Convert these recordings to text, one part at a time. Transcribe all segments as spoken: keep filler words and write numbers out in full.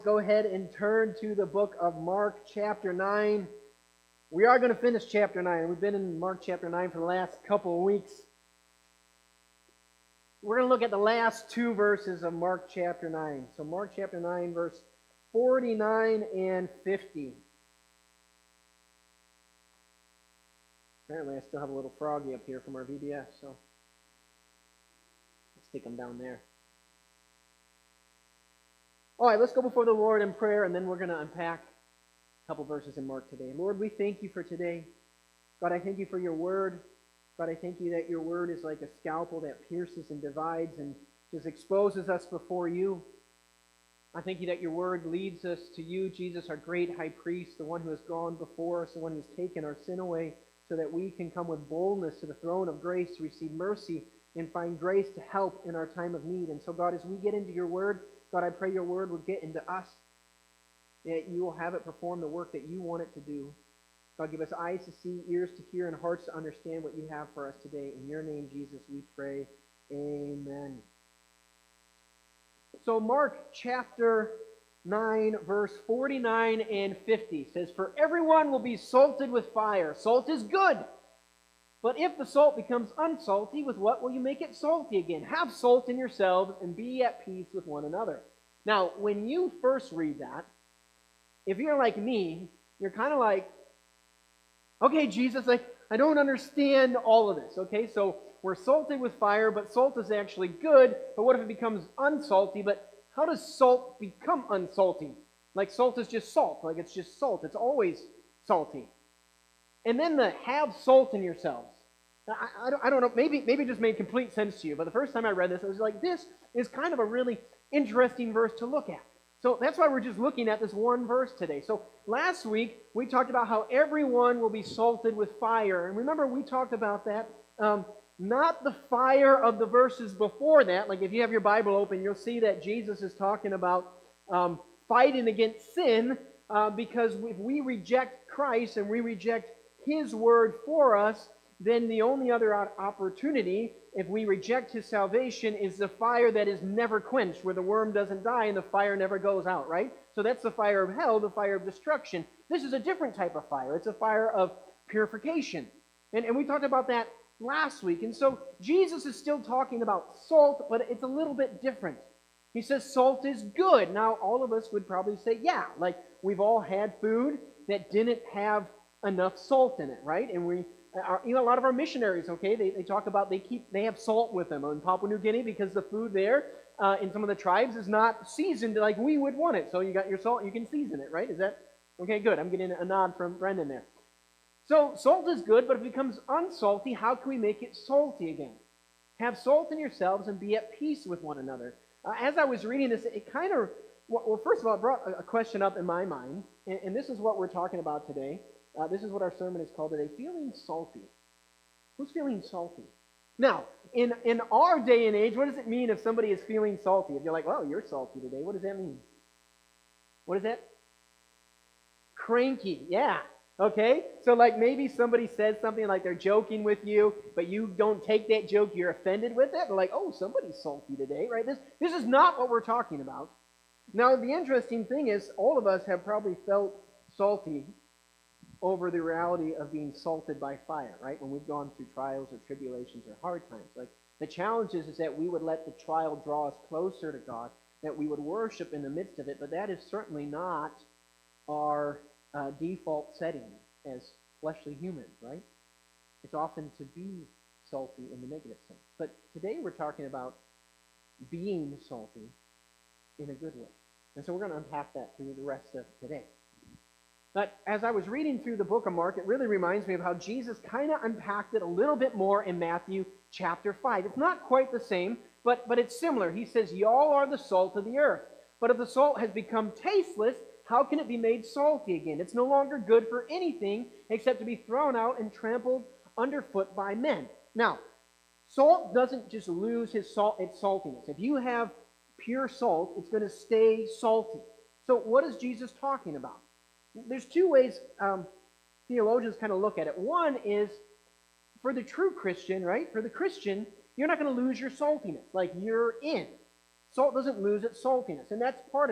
Go ahead and turn to the book of Mark, chapter nine. We are going to finish chapter nine. We've been in Mark chapter nine for the last couple of weeks. We're going to look at the last two verses of Mark chapter nine. So Mark chapter nine, verse forty-nine and fifty. Apparently I still have a little froggy up here from our V B S, so let's stick them down there. All right, let's go before the Lord in prayer, and then we're going to unpack a couple verses in Mark today. Lord, we thank you for today. God, I thank you for your word. God, I thank you that your word is like a scalpel that pierces and divides and just exposes us before you. I thank you that your word leads us to you, Jesus, our great high priest, the one who has gone before us, the one who has taken our sin away, so that we can come with boldness to the throne of grace to receive mercy and find grace to help in our time of need. And so, God, as we get into your word, God, I pray your word will get into us, that you will have it perform the work that you want it to do. God, give us eyes to see, ears to hear, and hearts to understand what you have for us today. In your name, Jesus, we pray. Amen. So Mark chapter nine, verse forty-nine and fifty says, "For everyone will be salted with fire. Salt is good. But if the salt becomes unsalty, with what will you make it salty again? Have salt in yourselves and be at peace with one another." Now, when you first read that, if you're like me, you're kind of like, okay, Jesus, I, I don't understand all of this. Okay, so we're salted with fire, but salt is actually good. But what if it becomes unsalty? But how does salt become unsalty? Like salt is just salt. Like it's just salt. It's always salty. And then the have salt in yourselves. I, I, don't, I don't know, maybe, maybe it just made complete sense to you, but the first time I read this, I was like, this is kind of a really interesting verse to look at. So that's why we're just looking at this one verse today. So last week, we talked about how everyone will be salted with fire. And remember, we talked about that, um, not the fire of the verses before that. Like if you have your Bible open, you'll see that Jesus is talking about um, fighting against sin, uh, because if we reject Christ and we reject his word for us, then the only other opportunity, if we reject his salvation, is the fire that is never quenched, where the worm doesn't die and the fire never goes out, right? So that's the fire of hell, the fire of destruction. This is a different type of fire. It's a fire of purification. And, and we talked about that last week. And so Jesus is still talking about salt, but it's a little bit different. He says salt is good. Now, all of us would probably say, yeah, like we've all had food that didn't have enough salt in it, right? And we, are, you know, a lot of our missionaries, okay, they, they talk about they keep they have salt with them in Papua New Guinea because the food there uh, in some of the tribes is not seasoned like we would want it. So you got your salt, you can season it, right? Is that okay? Good. I'm getting a nod from Brendan there. So salt is good, but if it becomes unsalty, how can we make it salty again? Have salt in yourselves and be at peace with one another. Uh, as I was reading this, it kind of well, first of all, it brought a question up in my mind, and, and this is what we're talking about today. Uh, this is what our sermon is called today, feeling salty. Who's feeling salty? Now, in, in our day and age, what does it mean if somebody is feeling salty? If you're like, well, you're salty today, what does that mean? What is that? Cranky, yeah. Okay? So like maybe somebody says something like they're joking with you, but you don't take that joke, you're offended with it. They're like, oh, somebody's salty today, right? This, this is not what we're talking about. Now, the interesting thing is, all of us have probably felt salty over the reality of being salted by fire, right? When we've gone through trials or tribulations or hard times. Like the challenge is, is that we would let the trial draw us closer to God, that we would worship in the midst of it, but that is certainly not our uh, default setting as fleshly humans, right? It's often to be salty in the negative sense. But today we're talking about being salty in a good way. And so we're going to unpack that through the rest of today. But as I was reading through the book of Mark, it really reminds me of how Jesus kind of unpacked it a little bit more in Matthew chapter five. It's not quite the same, but, but it's similar. He says, y'all are the salt of the earth. But if the salt has become tasteless, how can it be made salty again? It's no longer good for anything except to be thrown out and trampled underfoot by men. Now, salt doesn't just lose his salt, its saltiness. If you have pure salt, it's going to stay salty. So what is Jesus talking about? There's two ways um, theologians kind of look at it. One is for the true Christian, right? For the Christian, you're not going to lose your saltiness. Like you're in. Salt doesn't lose its saltiness, and that's part of it.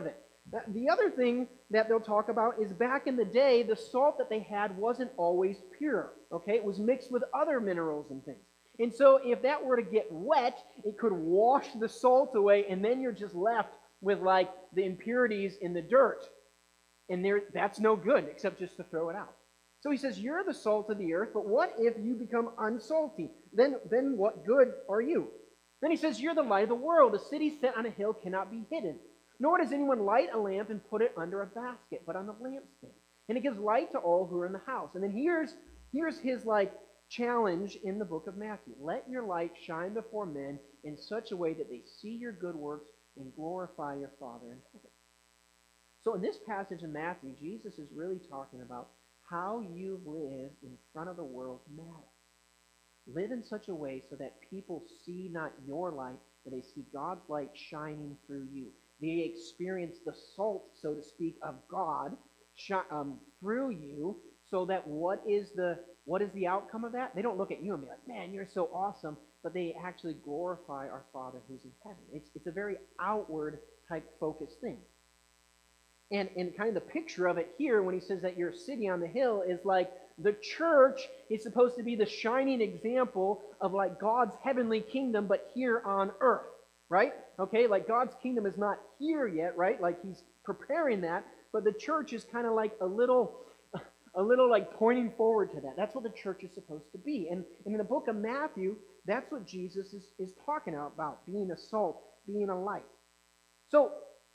The other thing that they'll talk about is back in the day, the salt that they had wasn't always pure. Okay, it was mixed with other minerals and things. And so if that were to get wet, it could wash the salt away, and then you're just left with like the impurities in the dirt. And there, that's no good except just to throw it out. So he says, you're the salt of the earth, but what if you become unsalty? Then, then what good are you? Then he says, you're the light of the world. A city set on a hill cannot be hidden. Nor does anyone light a lamp and put it under a basket, but on the lampstand. And it gives light to all who are in the house. And then here's, here's his like challenge in the book of Matthew. Let your light shine before men in such a way that they see your good works and glorify your Father in heaven. So in this passage in Matthew, Jesus is really talking about how you live in front of the world matters. Live in such a way so that people see not your light, but they see God's light shining through you. They experience the salt, so to speak, of God um, through you, so that what is the what is the outcome of that? They don't look at you and be like, man, you're so awesome, but they actually glorify our Father who's in heaven. It's, it's a very outward type focused thing. And, and kind of the picture of it here when he says that you're a city on the hill is like the church is supposed to be the shining example of like God's heavenly kingdom, but here on earth, right? Okay, like God's kingdom is not here yet, right? Like he's preparing that, but the church is kind of like a little, a little like pointing forward to that. That's what the church is supposed to be. And, and in the book of Matthew, that's what Jesus is, is talking about, being a salt, being a light. So,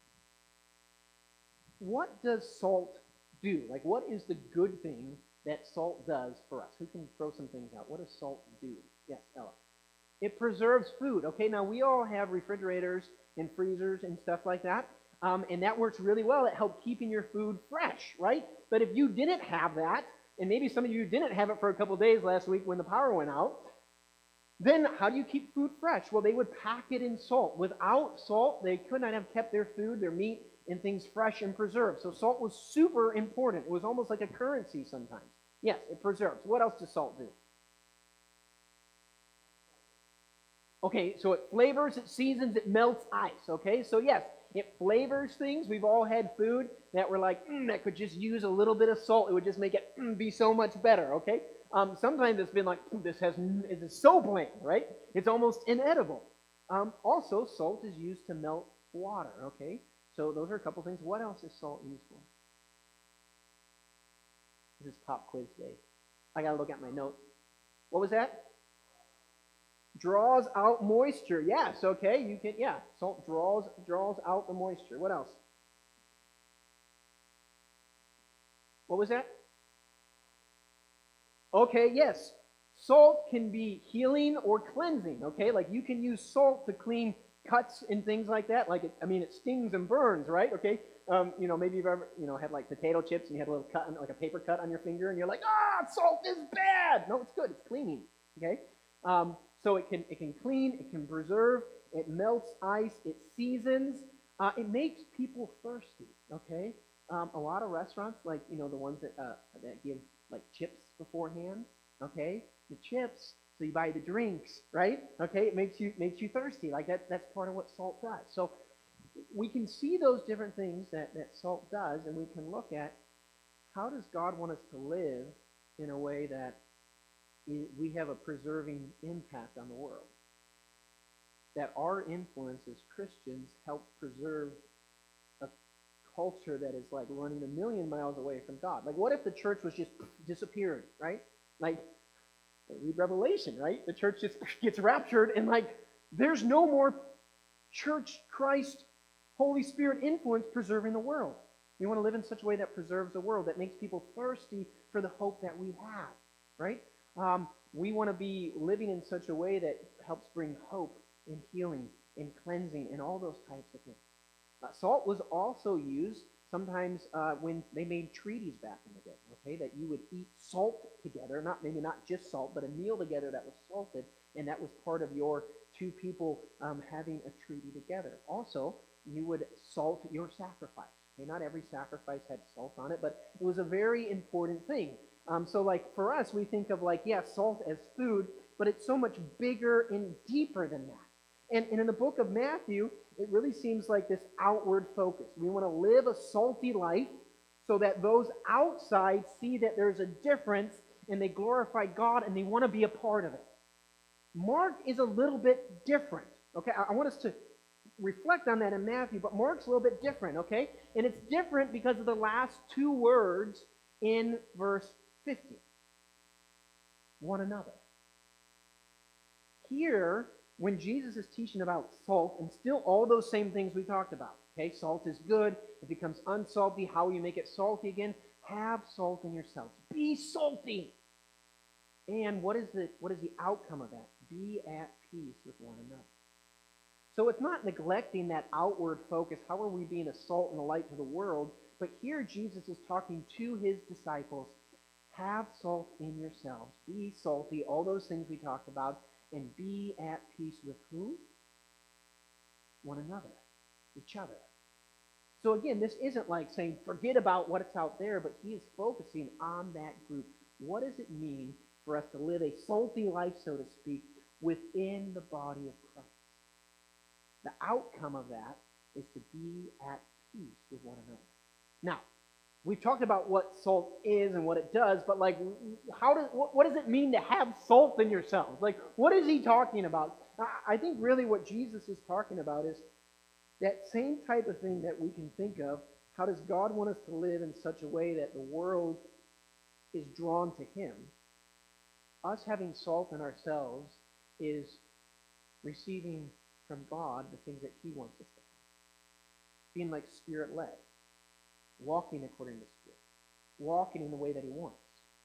what does salt do? Like, what is the good thing that salt does for us? Who can throw some things out? What does salt do? Yes, Ella. It preserves food. Okay, now we all have refrigerators and freezers and stuff like that, um, and that works really well at help keeping your food fresh, right? But if you didn't have that, and maybe some of you didn't have it for a couple days last week when the power went out, then how do you keep food fresh? Well, they would pack it in salt. Without salt, they could not have kept their food, their meat, and things fresh and preserved. So salt was super important. It was almost like a currency sometimes. Yes, it preserves. What else does salt do? Okay, so it flavors, it seasons, it melts ice. Okay, so yes, it flavors things. We've all had food that we're like, mm, that could just use a little bit of salt. It would just make it mm, be so much better. Okay, um, sometimes it's been like, mm, this has, this is so bland, right? It's almost inedible. Um, also, salt is used to melt water. Okay. So those are a couple things. What else is salt used for? This is pop quiz day. I got to look at my notes. What was that? Draws out moisture. Yes, okay. You can, yeah. Salt draws draws out the moisture. What else? What was that? Okay, yes. Salt can be healing or cleansing, okay? Like you can use salt to clean cuts and things like that. Like, it, I mean, it stings and burns, right? Okay, um, you know, maybe you've ever, you know, had like potato chips and you had a little cut, on, like a paper cut on your finger, and you're like, ah, salt is bad. No, it's good. It's cleaning. Okay, um, so it can it can clean, it can preserve, it melts ice, it seasons, uh, it makes people thirsty. Okay, um, a lot of restaurants, like you know, the ones that uh, that give like chips beforehand. Okay, the chips. So you buy the drinks, right? Okay, it makes you makes you thirsty. Like that, that's part of what salt does. So we can see those different things that, that salt does, and we can look at how does God want us to live in a way that we have a preserving impact on the world. That our influence as Christians helps preserve a culture that is like running a million miles away from God. Like what if the church was just disappearing, right? Like read Revelation, right? The church just gets raptured and like there's no more church, Christ, Holy Spirit influence preserving the world. We want to live in such a way that preserves the world, that makes people thirsty for the hope that we have, right? Um, we want to be living in such a way that helps bring hope and healing and cleansing and all those types of things. Uh, salt was also used sometimes uh, when they made treaties back in the day, okay, that you would eat salt together, not maybe not just salt, but a meal together that was salted, and that was part of your two people um, having a treaty together. Also, you would salt your sacrifice. Okay, not every sacrifice had salt on it, but it was a very important thing. Um, so like for us, we think of like, yeah, salt as food, but it's so much bigger and deeper than that. And, and in the book of Matthew, it really seems like this outward focus. We want to live a salty life so that those outside see that there's a difference and they glorify God and they want to be a part of it. Mark is a little bit different. Okay, I, I want us to reflect on that in Matthew, but Mark's a little bit different, okay? And it's different because of the last two words in verse fifty. One another. Here, when Jesus is teaching about salt, and still all those same things we talked about, okay? Salt is good. It becomes unsalty. How will you make it salty again? Have salt in yourselves. Be salty. And what is the, what is the outcome of that? Be at peace with one another. So it's not neglecting that outward focus. How are we being a salt and a light to the world? But here Jesus is talking to his disciples. Have salt in yourselves. Be salty. All those things we talked about. And be at peace with who? One another. Each other. So again, this isn't like saying forget about what's out there, but he is focusing on that group. What does it mean for us to live a salty life, so to speak, within the body of Christ? The outcome of that is to be at peace with one another. Now, we've talked about what salt is and what it does, but like, how does what, what does it mean to have salt in yourselves? Like, what is he talking about? I think really what Jesus is talking about is that same type of thing that we can think of. How does God want us to live in such a way that the world is drawn to him? Us having salt in ourselves is receiving from God the things that he wants us to have. Being like Spirit-led. Walking according to Spirit. Walking in the way that he wants.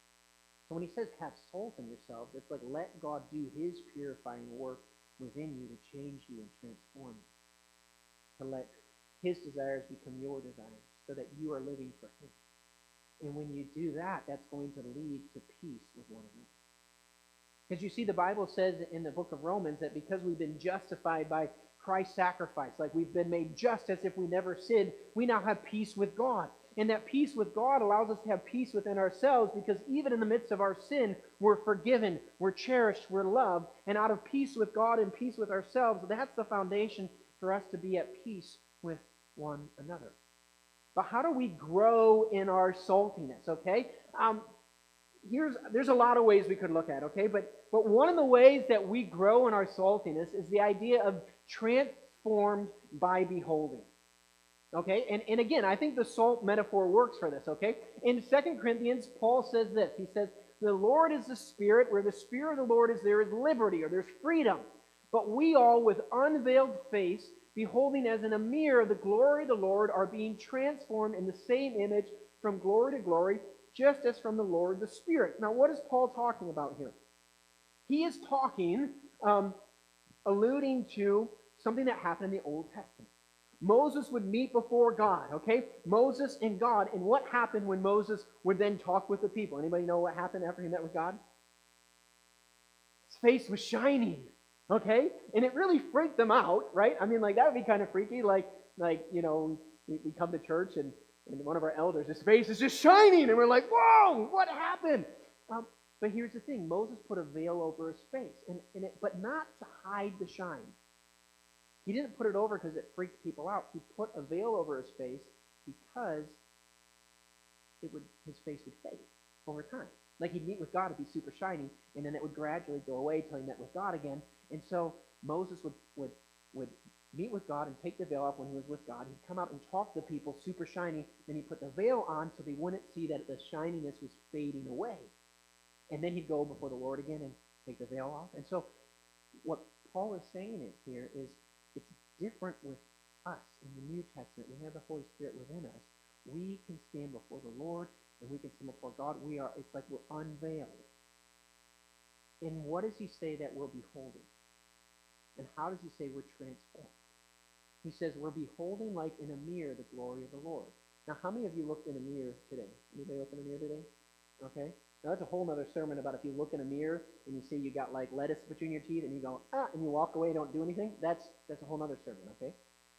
So when he says have salt in yourselves, it's like let God do his purifying work within you to change you and transform you. To let his desires become your desires so that you are living for him. And when you do that, that's going to lead to peace with one another. Because you see, the Bible says in the book of Romans that because we've been justified by Christ's sacrifice, like we've been made just as if we never sinned, we now have peace with God. And that peace with God allows us to have peace within ourselves because even in the midst of our sin, we're forgiven, we're cherished, we're loved. And out of peace with God and peace with ourselves, that's the foundation for us to be at peace with one another. But how do we grow in our saltiness, okay? Um, here's There's a lot of ways we could look at, okay? But, but one of the ways that we grow in our saltiness is the idea of transformed by beholding. Okay? And, and again, I think the salt metaphor works for this, okay? In Second Corinthians, Paul says this. He says, the Lord is the Spirit. Where the Spirit of the Lord is, there is liberty, or there's freedom. But we all, with unveiled face, beholding as in a mirror the glory of the Lord, are being transformed in the same image from glory to glory, just as from the Lord the Spirit. Now, what is Paul talking about here? He is talking, um, alluding to something that happened in the Old Testament. Moses would meet before God, okay? Moses and God. And what happened when Moses would then talk with the people? Anybody know what happened after he met with God? His face was shining. Okay? And it really freaked them out, right? I mean, like, that would be kind of freaky. Like, like you know, we, we come to church and, and one of our elders, his face is just shining. And we're like, whoa, what happened? Um, but here's the thing. Moses put a veil over his face, and, and it, but not to hide the shine. He didn't put it over because it freaked people out. He put a veil over his face because it would his face would fade over time. Like he'd meet with God, it'd be super shiny, and then it would gradually go away until he met with God again. And so Moses would, would, would meet with God and take the veil off when he was with God. He'd come out and talk to the people, super shiny. Then he'd put the veil on so they wouldn't see that the shininess was fading away. And then he'd go before the Lord again and take the veil off. And so what Paul is saying it here is it's different with us in the New Testament. We have the Holy Spirit within us. We can stand before the Lord and we can stand before God. We are, it's like we're unveiled. And what does he say that we're beholding? And how does he say we're transformed? He says we're beholding like in a mirror the glory of the Lord. Now, how many of you looked in a mirror today? Anybody look in a mirror today? Okay. Now, that's a whole other sermon about if you look in a mirror and you see you got like lettuce between your teeth and you go, ah, and you walk away and don't do anything. That's, that's a whole other sermon, okay?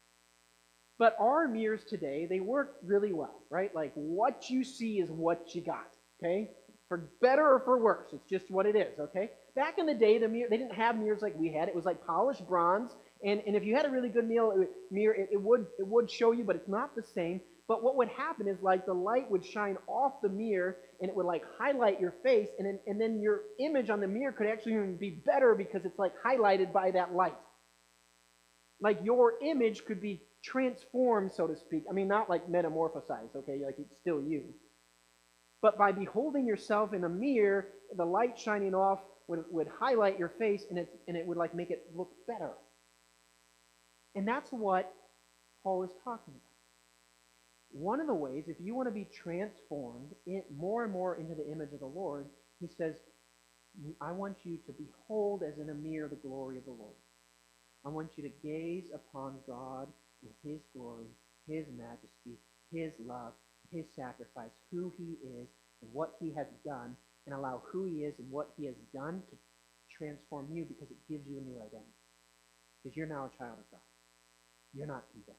But our mirrors today, they work really well, right? Like what you see is what you got, okay? For better or for worse, it's just what it is, okay? Back in the day, the mirror, they didn't have mirrors like we had. It was like polished bronze, And, and if you had a really good meal, it would, mirror, it, it, would, it would show you, but it's not the same. But what would happen is like the light would shine off the mirror and it would like highlight your face, and then, and then your image on the mirror could actually even be better because it's like highlighted by that light. Like your image could be transformed, so to speak. I mean, not like metamorphosized, okay? Like it's still you. But by beholding yourself in a mirror, the light shining off would, would highlight your face, and it, and it would like make it look better. And that's what Paul is talking about. One of the ways, if you want to be transformed in, more and more into the image of the Lord, he says, I want you to behold as in a mirror the glory of the Lord. I want you to gaze upon God in his glory, his majesty, his love, his sacrifice, who he is and what he has done, and allow who he is and what he has done to transform you, because it gives you a new identity. Because you're now a child of God. You're not condemned.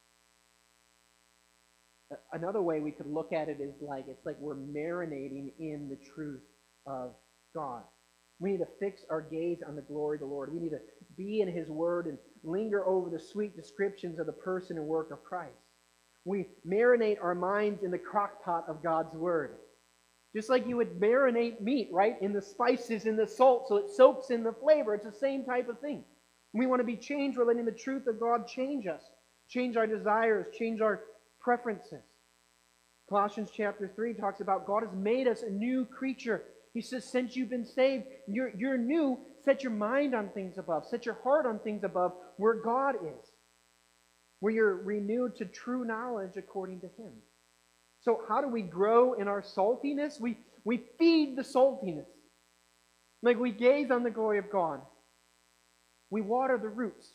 Another way we could look at it is like, it's like we're marinating in the truth of God. We need to fix our gaze on the glory of the Lord. We need to be in his word and linger over the sweet descriptions of the person and work of Christ. We marinate our minds in the crock pot of God's word. Just like you would marinate meat, right? In the spices, in the salt, so it soaks in the flavor. It's the same type of thing. We want to be changed. We're letting the truth of God change us. Change our desires. Change our preferences. Colossians chapter three talks about God has made us a new creature. He says, since you've been saved, you're, you're new. Set your mind on things above. Set your heart on things above, where God is. Where you're renewed to true knowledge according to him. So how do we grow in our saltiness? We, we feed the saltiness. Like we gaze on the glory of God. We water the roots.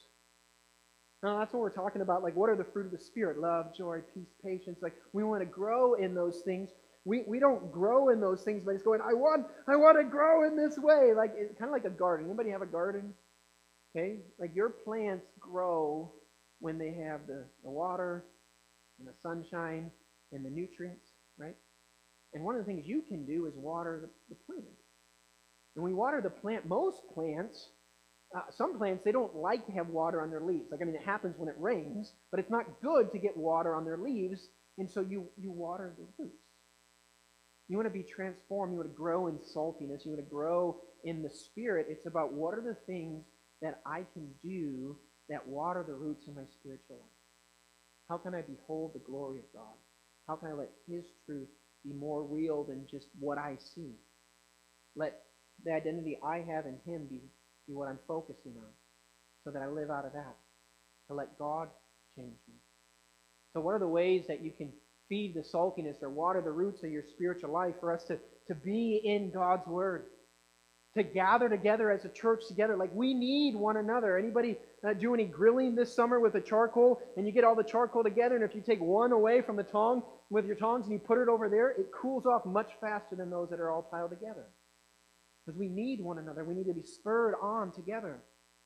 Now that's what we're talking about. Like, what are the fruit of the Spirit? Love, joy, peace, patience. Like, we want to grow in those things. We we don't grow in those things by just going, I want, I want to grow in this way. Like, it's kind of like a garden. Anybody have a garden? Okay? Like, your plants grow when they have the, the water and the sunshine and the nutrients, right? And one of the things you can do is water the, the plant. And we water the plant. Most plants, uh, some plants, they don't like to have water on their leaves. Like, I mean, it happens when it rains, but it's not good to get water on their leaves, and so you, you water the roots. You want to be transformed. You want to grow in saltiness. You want to grow in the Spirit. It's about what are the things that I can do that water the roots in my spiritual life. How can I behold the glory of God? How can I let his truth be more real than just what I see? Let the identity I have in him be, be what I'm focusing on, so that I live out of that, to let God change me. So what are the ways that you can feed the saltiness or water the roots of your spiritual life? For us to, to be in God's word, to gather together as a church together. Like, we need one another. Anybody uh, do any grilling this summer with a charcoal, and you get all the charcoal together, and if you take one away from the tong with your tongs and you put it over there, it cools off much faster than those that are all piled together. Because we need one another. We need to be spurred on together.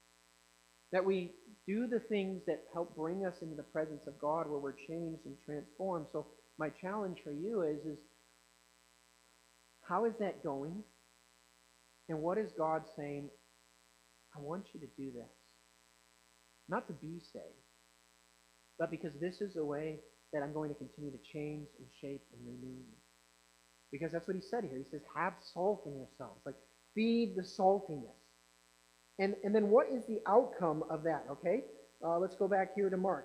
That we do the things that help bring us into the presence of God, where we're changed and transformed. So my challenge for you is, is how is that going? And what is God saying? I want you to do this. Not to be saved, but because this is the way that I'm going to continue to change and shape and renew you. Because that's what he said here. He says, have salt in yourselves. Like, feed the saltiness. And, and then what is the outcome of that, okay? Uh, let's go back here to Mark.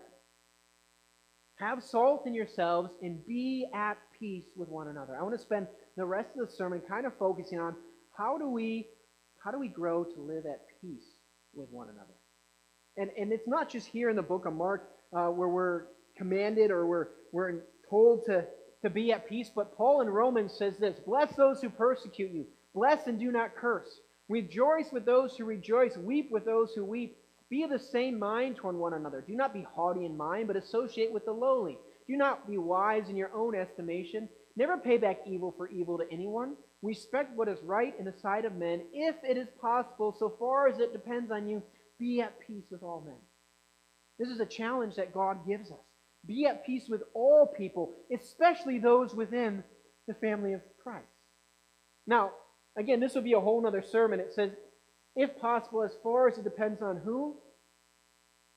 Have salt in yourselves and be at peace with one another. I want to spend the rest of the sermon kind of focusing on how do we, how do we grow to live at peace with one another? And, and it's not just here in the book of Mark uh, where we're commanded or we're, we're told to, to be at peace, but Paul in Romans says this, bless those who persecute you. Bless and do not curse. Rejoice with those who rejoice. Weep with those who weep. Be of the same mind toward one another. Do not be haughty in mind, but associate with the lowly. Do not be wise in your own estimation. Never pay back evil for evil to anyone. Respect what is right in the sight of men. If it is possible, so far as it depends on you, be at peace with all men. This is a challenge that God gives us. Be at peace with all people, especially those within the family of Christ. Now, again, this would be a whole other sermon. It says, if possible, as far as it depends on who?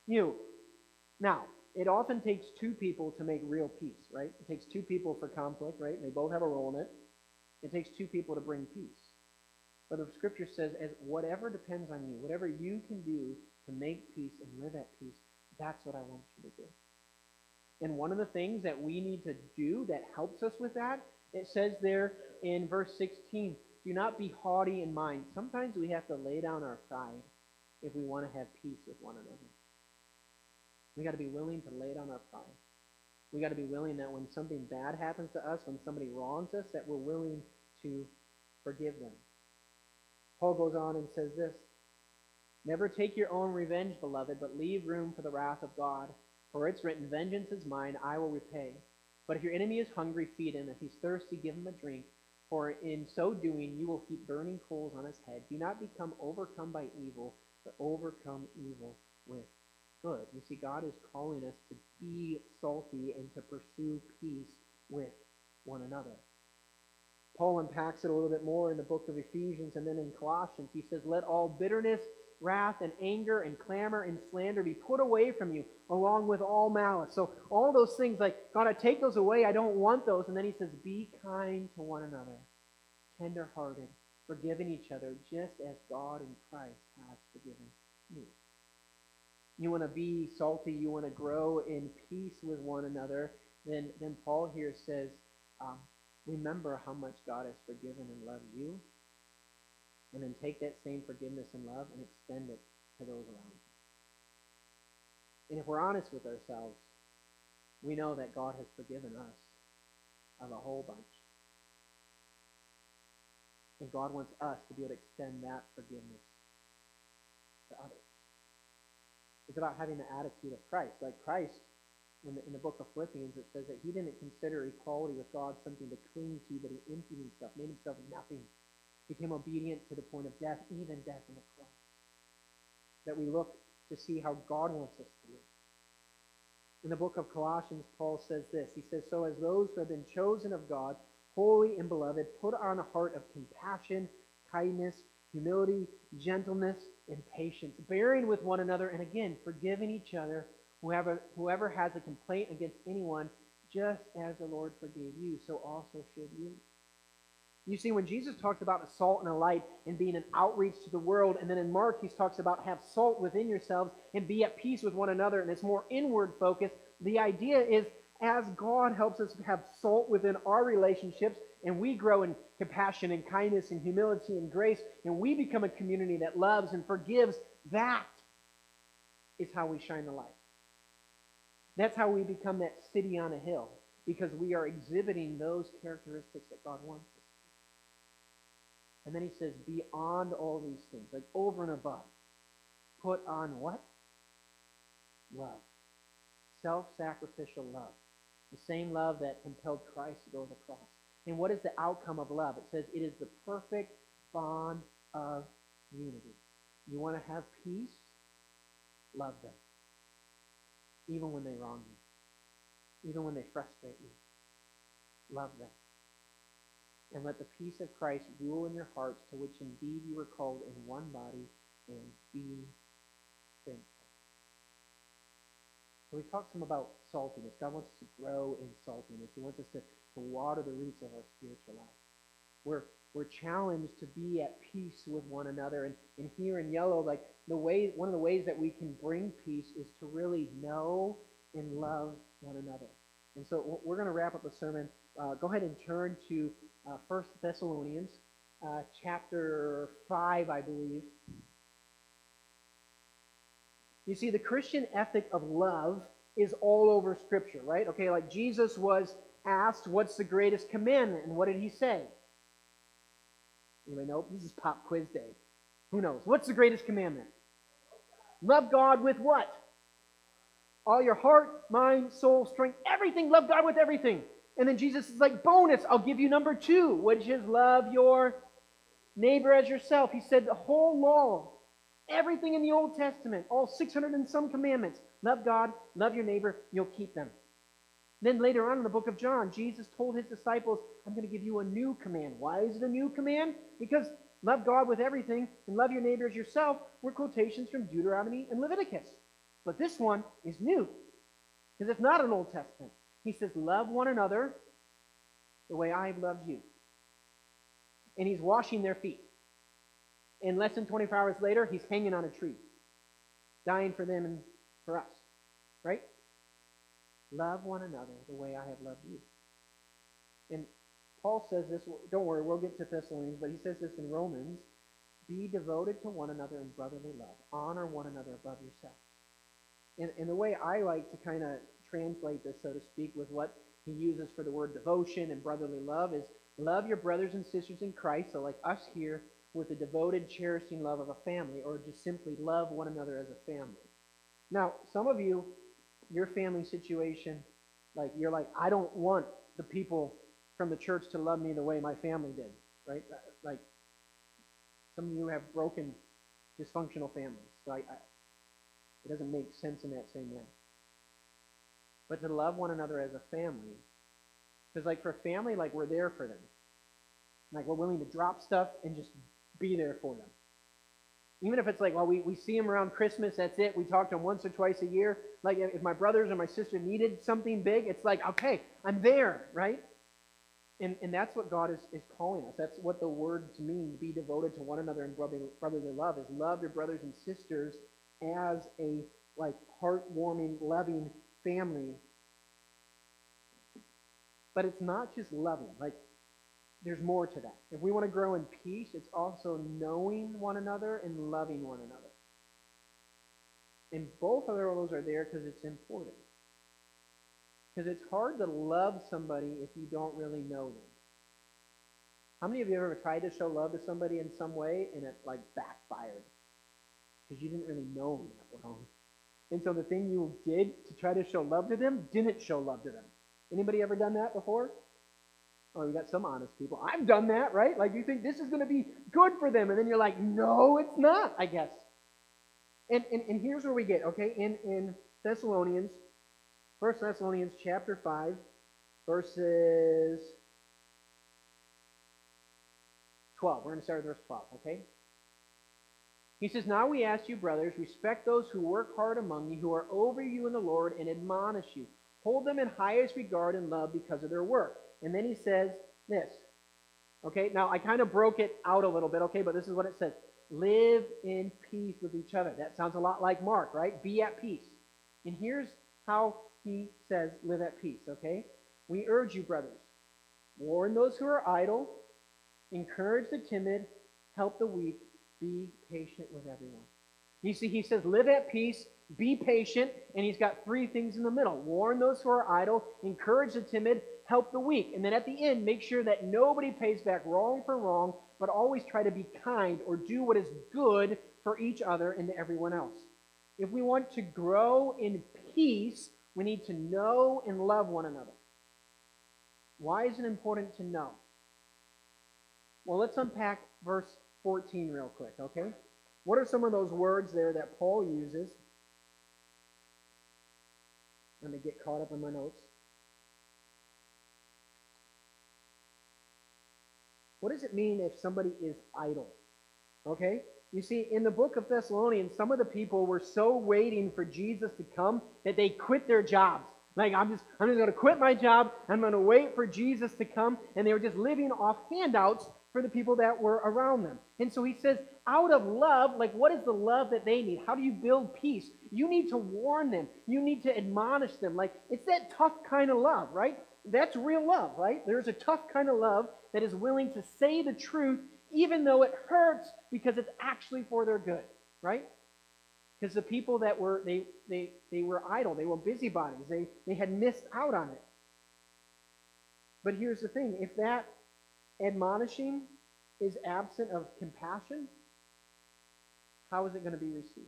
You. Now, it often takes two people to make real peace, right? It takes two people for conflict, right? And they both have a role in it. It takes two people to bring peace. But the scripture says, as whatever depends on you, whatever you can do to make peace and live at peace, that's what I want you to do. And one of the things that we need to do that helps us with that, it says there in verse sixteen, do not be haughty in mind. Sometimes we have to lay down our pride if we want to have peace with one another. We got to be willing to lay down our pride. We got to be willing that when something bad happens to us, when somebody wrongs us, that we're willing to forgive them. Paul goes on and says this, never take your own revenge, beloved, but leave room for the wrath of God. For it's written, vengeance is mine, I will repay. But if your enemy is hungry, feed him. If he's thirsty, give him a drink. For in so doing, you will heap burning coals on his head. Do not become overcome by evil, but overcome evil with good. You see, God is calling us to be salty and to pursue peace with one another. Paul unpacks it a little bit more in the book of Ephesians, and then in Colossians, he says, let all bitterness, wrath, and anger, and clamor, and slander be put away from you, along with all malice. So all those things, like, God, I take those away, I don't want those. And then he says, be kind to one another, tender-hearted, forgiving each other, just as God in Christ has forgiven you. You want to be salty, you want to grow in peace with one another, then, then Paul here says, um, remember how much God has forgiven and loved you, and then take that same forgiveness and love and extend it to those around you. And if we're honest with ourselves, we know that God has forgiven us of a whole bunch. And God wants us to be able to extend that forgiveness to others. It's about having the attitude of Christ. Like Christ, in the, in the book of Philippians, it says that he didn't consider equality with God something to cling to, but he emptied himself, made himself nothing, became obedient to the point of death, even death on the cross. That we look to see how God wants us to live. In the book of Colossians, Paul says this. He says, so as those who have been chosen of God, holy and beloved, put on a heart of compassion, kindness, humility, gentleness, and patience, bearing with one another, and again, forgiving each other, whoever, whoever has a complaint against anyone, just as the Lord forgave you, so also should you. You see, when Jesus talks about a salt and a light and being an outreach to the world, and then in Mark he talks about have salt within yourselves and be at peace with one another, and it's more inward focused, the idea is as God helps us have salt within our relationships, and we grow in compassion and kindness and humility and grace, and we become a community that loves and forgives, that is how we shine the light. That's how we become that city on a hill, because we are exhibiting those characteristics that God wants us. And then he says, beyond all these things, like over and above, put on what? Love. Self-sacrificial love. The same love that compelled Christ to go to the cross. And what is the outcome of love? It says it is the perfect bond of unity. You want to have peace? Love them. Even when they wrong you. Even when they frustrate you. Love them. And let the peace of Christ rule in your hearts, to which indeed you were called in one body, and be thankful. So we talked some about saltiness. God wants us to grow in saltiness. He wants us to, to water the roots of our spiritual life. We're, we're challenged to be at peace with one another. And, and here in yellow, like the way, one of the ways that we can bring peace is to really know and love one another. And so we're going to wrap up the sermon. Uh, go ahead and turn to uh, First Thessalonians, uh, chapter five, I believe. You see, the Christian ethic of love is all over Scripture, right? Okay, like Jesus was asked, what's the greatest commandment? And what did he say? Anybody know? This is pop quiz day. Who knows? What's the greatest commandment? Love God with what? All your heart, mind, soul, strength, everything. Love God with everything. And then Jesus is like, bonus, I'll give you number two, which is love your neighbor as yourself. He said the whole law, everything in the Old Testament, all six hundred and some commandments. Love God, love your neighbor, you'll keep them. Then later on in the book of John, Jesus told his disciples, I'm going to give you a new command. Why is it a new command? Because love God with everything and love your neighbor as yourself were quotations from Deuteronomy and Leviticus. But this one is new, because it's not an Old Testament. He says, love one another the way I have loved you. And he's washing their feet. And less than twenty-four hours later, he's hanging on a tree, dying for them and for us. Right? Love one another the way I have loved you. And Paul says this, don't worry, we'll get to Thessalonians, but he says this in Romans, be devoted to one another in brotherly love. Honor one another above yourself. And, and the way I like to kind of translate this, so to speak, with what he uses for the word devotion and brotherly love is love your brothers and sisters in Christ, so like us here, with the devoted, cherishing love of a family, or just simply love one another as a family. Now, some of you, your family situation, like you're like, I don't want the people from the church to love me the way my family did, right? Like some of you have broken, dysfunctional families, so I, I, it doesn't make sense in that same way. But to love one another as a family, because like for a family, like we're there for them. Like we're willing to drop stuff and just be there for them. Even if it's like, well, we, we see them around Christmas, that's it. We talk to them once or twice a year. Like if my brothers or my sister needed something big, it's like, okay, I'm there, right? And and that's what God is, is calling us. That's what the words mean, be devoted to one another in brotherly, brotherly love, is love your brothers and sisters as a like heartwarming, loving family. But it's not just loving. Like, there's more to that. If we want to grow in peace, it's also knowing one another and loving one another. And both of those are there because it's important. Because it's hard to love somebody if you don't really know them. How many of you have ever tried to show love to somebody in some way and it like backfired? Because you didn't really know them that well. And so the thing you did to try to show love to them didn't show love to them. Anybody ever done that before? Oh, we got some honest people. I've done that, right? Like you think this is going to be good for them, and then you're like, no, it's not, I guess. And and, and here's where we get, okay, in, in Thessalonians, First Thessalonians chapter five, verses twelve. We're going to start with verse twelve, okay? He says, now we ask you, brothers, respect those who work hard among you, who are over you in the Lord, and admonish you. Hold them in highest regard and love because of their work. And then he says this. Okay, now I kind of broke it out a little bit, okay, but this is what it says. Live in peace with each other. That sounds a lot like Mark, right? Be at peace. And here's how he says live at peace, okay? We urge you, brothers, warn those who are idle, encourage the timid, help the weak, be patient with everyone. You see, he says live at peace, be patient, and he's got three things in the middle. Warn those who are idle, encourage the timid, help the weak. And then at the end, make sure that nobody pays back wrong for wrong, but always try to be kind or do what is good for each other and to everyone else. If we want to grow in peace, we need to know and love one another. Why is it important to know? Well, let's unpack verse fourteen real quick, okay? What are some of those words there that Paul uses? Let me get caught up in my notes. What does it mean if somebody is idle? Okay? You see, in the book of Thessalonians, some of the people were so waiting for Jesus to come that they quit their jobs. Like, I'm just, I'm just going to quit my job. I'm going to wait for Jesus to come. And they were just living off handouts for the people that were around them. And so he says, out of love, like what is the love that they need? How do you build peace? You need to warn them. You need to admonish them. Like, it's that tough kind of love, right? That's real love, right? There's a tough kind of love that is willing to say the truth even though it hurts because it's actually for their good, right? Because the people that were, they, they, they were idle. They were busybodies. They, they had missed out on it. But here's the thing. If that admonishing is absent of compassion, how is it going to be received?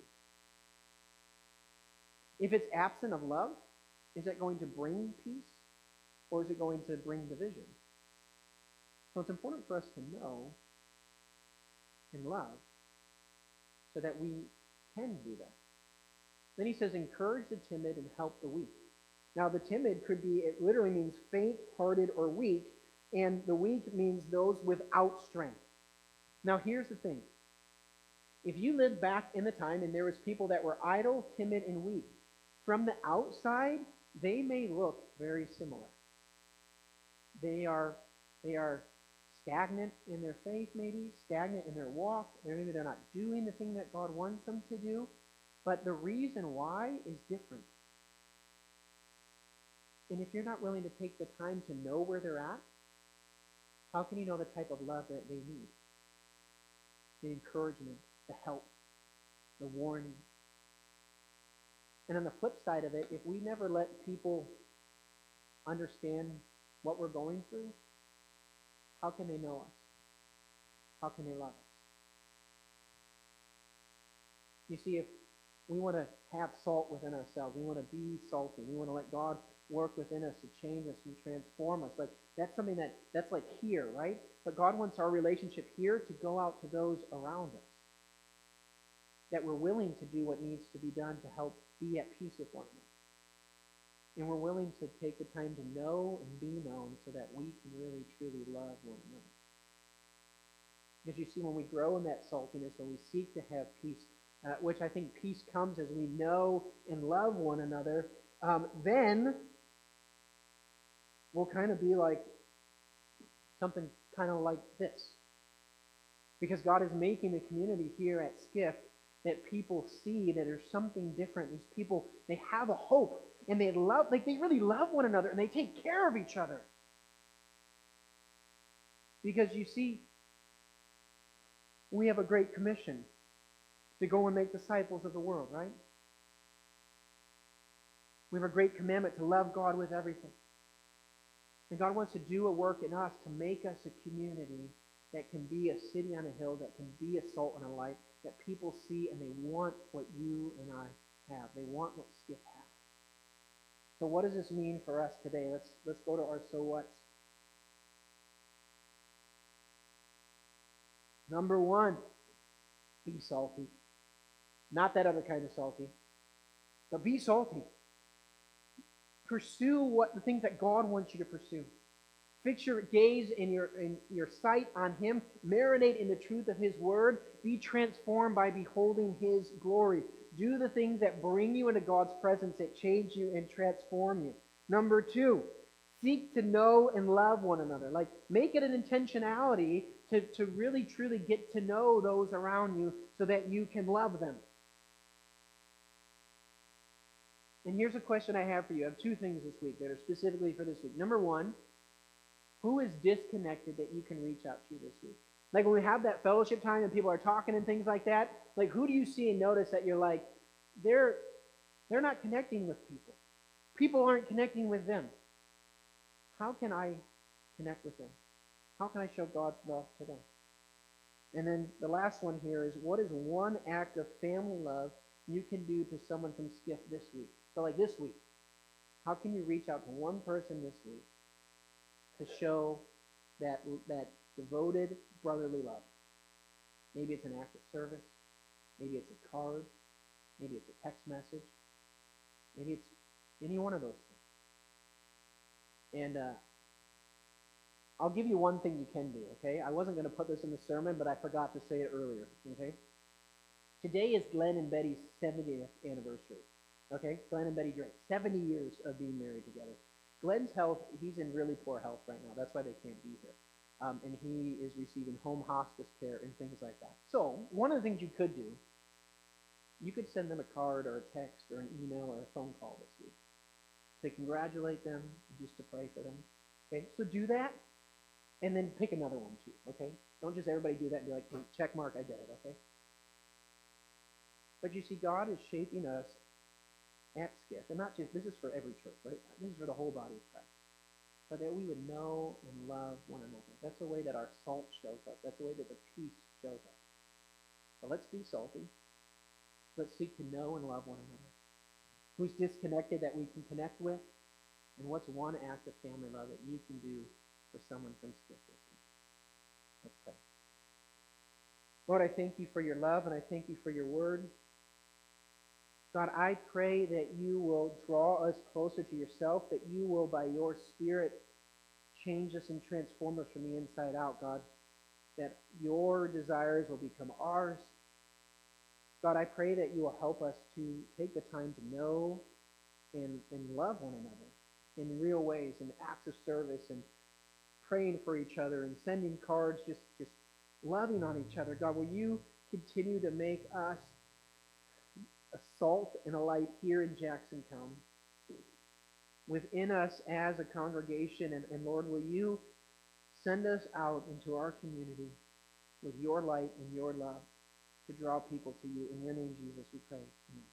If it's absent of love, is it going to bring peace or is it going to bring division? So it's important for us to know and love so that we can do that. Then he says, encourage the timid and help the weak. Now the timid could be, it literally means faint-hearted or weak, and the weak means those without strength. Now here's the thing. If you lived back in the time and there was people that were idle, timid, and weak, from the outside, they may look very similar. They are they are stagnant in their faith, maybe, stagnant in their walk, or maybe they're not doing the thing that God wants them to do. But the reason why is different. And if you're not willing to take the time to know where they're at, how can you know the type of love that they need? The encouragement, the help, the warning. And on the flip side of it, if we never let people understand what we're going through, how can they know us? How can they love us? You see, if we want to have salt within ourselves, we want to be salty, we want to let God work within us to change us and transform us. Like that's something that that's like here, right? But God wants our relationship here to go out to those around us. That we're willing to do what needs to be done to help be at peace with one another. And we're willing to take the time to know and be known so that we can really, truly love one another. Because you see, when we grow in that saltiness, when we seek to have peace, uh, which I think peace comes as we know and love one another, um, then we'll kind of be like something kind of like this. Because God is making the community here at Skiff that people see that there's something different. These people, they have a hope, and they love, like they really love one another, and they take care of each other. Because you see, we have a great commission to go and make disciples of the world, right? We have a great commandment to love God with everything. And God wants to do a work in us to make us a community that can be a city on a hill, that can be a salt and a light, that people see and they want what you and I have. They want what Skiff has. So what does this mean for us today? Let's let's go to our so whats. Number one, be salty. Not that other kind of salty, but be salty. Pursue what the things that God wants you to pursue. Fix your gaze and your, and your sight on Him. Marinate in the truth of His Word. Be transformed by beholding His glory. Do the things that bring you into God's presence, that change you and transform you. Number two, seek to know and love one another. Like, make it an intentionality to, to really, truly get to know those around you so that you can love them. And here's a question I have for you. I have two things this week that are specifically for this week. Number one, who is disconnected that you can reach out to this week? Like when we have that fellowship time and people are talking and things like that, like who do you see and notice that you're like, they're they're not connecting with people. People aren't connecting with them. How can I connect with them? How can I show God's love to them? And then the last one here is, what is one act of family love you can do to someone from Skiff this week? So like this week, how can you reach out to one person this week to show that that devoted brotherly love? Maybe it's an act of service. Maybe it's a card. Maybe it's a text message. Maybe it's any one of those things. And uh, I'll give you one thing you can do, okay? I wasn't going to put this in the sermon, but I forgot to say it earlier, okay? Today is Glenn and Betty's seventieth anniversary, okay? Glenn and Betty Drake, seventy years of being married together. Glenn's health, he's in really poor health right now. That's why they can't be here. Um, and he is receiving home hospice care and things like that. So one of the things you could do, you could send them a card or a text or an email or a phone call this week to congratulate them, just to pray for them. Okay, so do that, and then pick another one too, okay? Don't just everybody do that and be like, hey, check mark, I did it, okay? But you see, God is shaping us at Skiff, and not just, this is for every church, right? This is for the whole body of Christ. But that we would know and love one another. That's the way that our salt shows up. That's the way that the peace shows up. So let's be salty. Let's seek to know and love one another. Who's disconnected that we can connect with? And what's one act of family love that you can do for someone from Skiff this week? Let's pray. Lord, I thank you for your love, and I thank you for your word. God, I pray that you will draw us closer to yourself, that you will, by your Spirit, change us and transform us from the inside out, God, that your desires will become ours, God, I pray that you will help us to take the time to know and, and love one another in real ways, in acts of service, and praying for each other, and sending cards, just, just loving on each other. God, will you continue to make us a salt and a light here in Jackson County, within us as a congregation, and, and Lord, will you send us out into our community with your light and your love to draw people to you. In your name, Jesus, we pray. Amen.